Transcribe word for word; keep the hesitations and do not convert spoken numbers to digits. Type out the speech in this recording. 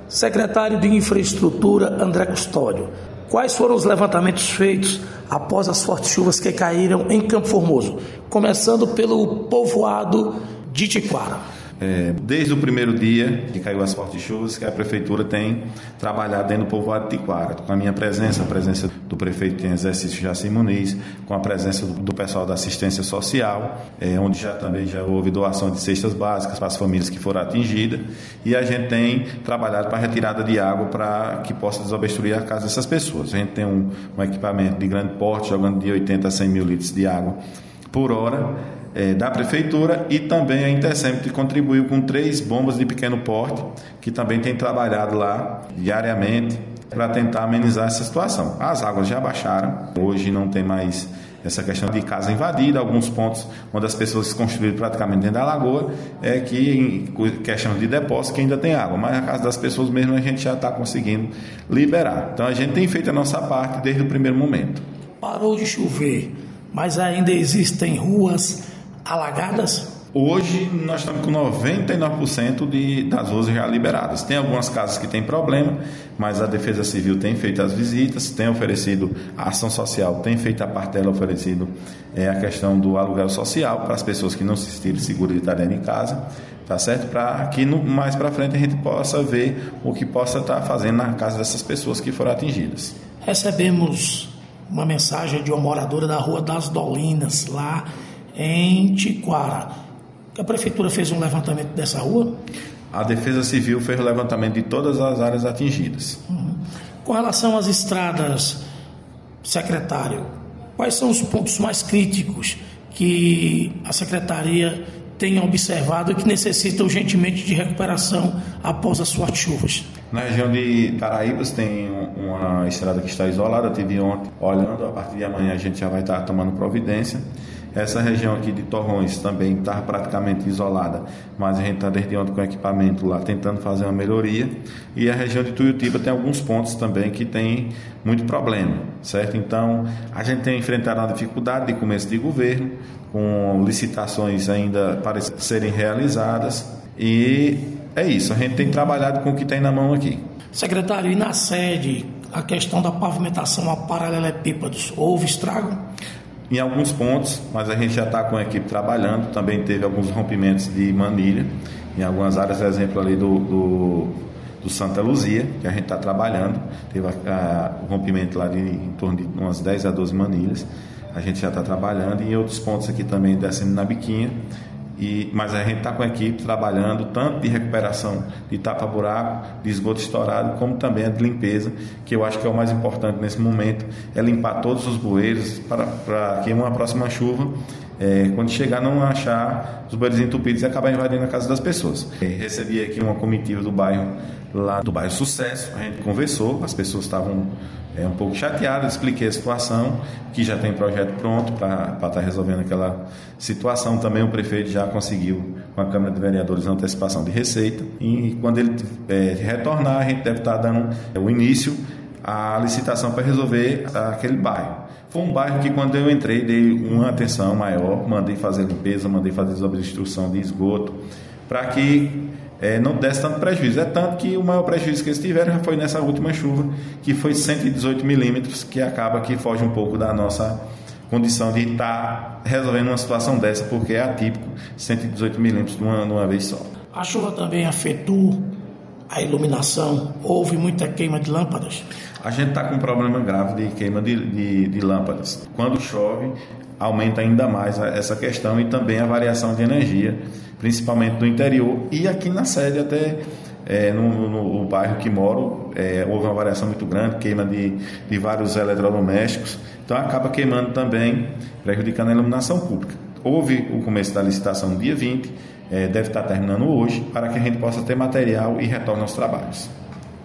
Secretário de Infraestrutura, André Custódio, quais foram os levantamentos feitos após as fortes chuvas que caíram em Campo Formoso, começando pelo povoado de Tiquara? É, desde o primeiro dia que caiu as fortes chuvas, que a Prefeitura tem trabalhado dentro do povoado de Tiquara, com a minha presença, a presença do prefeito em exercício Jaci Muniz, com a presença do, do pessoal da assistência social, é, onde já também já houve doação de cestas básicas para as famílias que foram atingidas, e a gente tem trabalhado para a retirada de água para que possa desobstruir a casa dessas pessoas. A gente tem um, um equipamento de grande porte, jogando de oitenta a cem mil litros de água por hora, É, da Prefeitura, e também a Intercept contribuiu com três bombas de pequeno porte, que também tem trabalhado lá diariamente para tentar amenizar essa situação. As águas já baixaram, hoje não tem mais essa questão de casa invadida, alguns pontos onde as pessoas se construíram praticamente dentro da lagoa, é que em questão de depósito que ainda tem água, mas na casa das pessoas mesmo a gente já está conseguindo liberar. Então a gente tem feito a nossa parte desde o primeiro momento. Parou de chover, mas ainda existem ruas alagadas? Hoje nós estamos com noventa e nove por cento de, das ruas já liberadas. Tem algumas casas que tem problema, mas a Defesa Civil tem feito as visitas, tem oferecido a ação social, tem feito a parte dela oferecido é, a questão do aluguel social para as pessoas que não se sentirem seguras de estar dentro de casa, tá certo? Para que no, mais para frente a gente possa ver o que possa estar fazendo na casa dessas pessoas que foram atingidas. Recebemos uma mensagem de uma moradora da Rua das Dolinas, lá em Tiquara. A Prefeitura fez um levantamento dessa rua? A Defesa Civil fez o levantamento de todas as áreas atingidas. Uhum. Com relação às estradas, secretário, quais são os pontos mais críticos que a Secretaria tem observado e que necessita urgentemente de recuperação após as fortes chuvas? Na região de Caraíbas tem uma estrada que está isolada, eu estive ontem olhando, a partir de amanhã a gente já vai estar tomando providência. Essa região aqui de Torrões também está praticamente isolada, mas a gente está desde ontem com equipamento lá tentando fazer uma melhoria. E a região de Tuiutiba tem alguns pontos também que tem muito problema, certo? Então a gente tem enfrentado uma dificuldade de começo de governo, com licitações ainda para serem realizadas, e é isso, a gente tem trabalhado com o que tem na mão aqui. Secretário, e na sede, a questão da pavimentação a paralelepípedos, houve estrago? Em alguns pontos, mas a gente já está com a equipe trabalhando. Também teve alguns rompimentos de manilha em algumas áreas, exemplo ali do, do, do Santa Luzia, que a gente está trabalhando. Teve a, a, o rompimento lá de em torno de umas dez a doze manilhas. A gente já está trabalhando. E em outros pontos aqui também descendo na biquinha. E, mas a gente está com a equipe trabalhando tanto de recuperação de tapa-buraco, de esgoto estourado, como também a de limpeza, que eu acho que é o mais importante nesse momento, é limpar todos os bueiros para, para que uma próxima chuva, é, quando chegar, não achar os bueiros entupidos e acabar invadindo a casa das pessoas. É, recebi aqui uma comitiva do bairro, lá do bairro Sucesso, a gente conversou, as pessoas estavam é, um pouco chateadas, expliquei a situação, que já tem projeto pronto para estar resolvendo aquela situação. Também o prefeito já conseguiu, com a Câmara de Vereadores, a antecipação de receita, e quando ele é, retornar, a gente deve estar dando é, o início à licitação para resolver aquele bairro. Foi um bairro que, quando eu entrei, dei uma atenção maior, mandei fazer limpeza, mandei fazer desobstrução de esgoto, para que é, não desse tanto prejuízo. É tanto que o maior prejuízo que eles tiveram já foi nessa última chuva, que foi cento e dezoito milímetros, que acaba que foge um pouco da nossa condição de estar resolvendo uma situação dessa, porque é atípico cento e dezoito milímetros de uma, de uma vez só. A chuva também afetou a iluminação? Houve muita queima de lâmpadas? A gente está com um problema grave de queima de, de, de lâmpadas. Quando chove, aumenta ainda mais essa questão, e também a variação de energia, principalmente no interior e aqui na sede, até é, no, no, no bairro que moro, é, houve uma variação muito grande, queima de, de vários eletrodomésticos, então acaba queimando também, prejudicando a iluminação pública. Houve o começo da licitação no dia vinte, é, deve estar terminando hoje, para que a gente possa ter material e retorne aos trabalhos.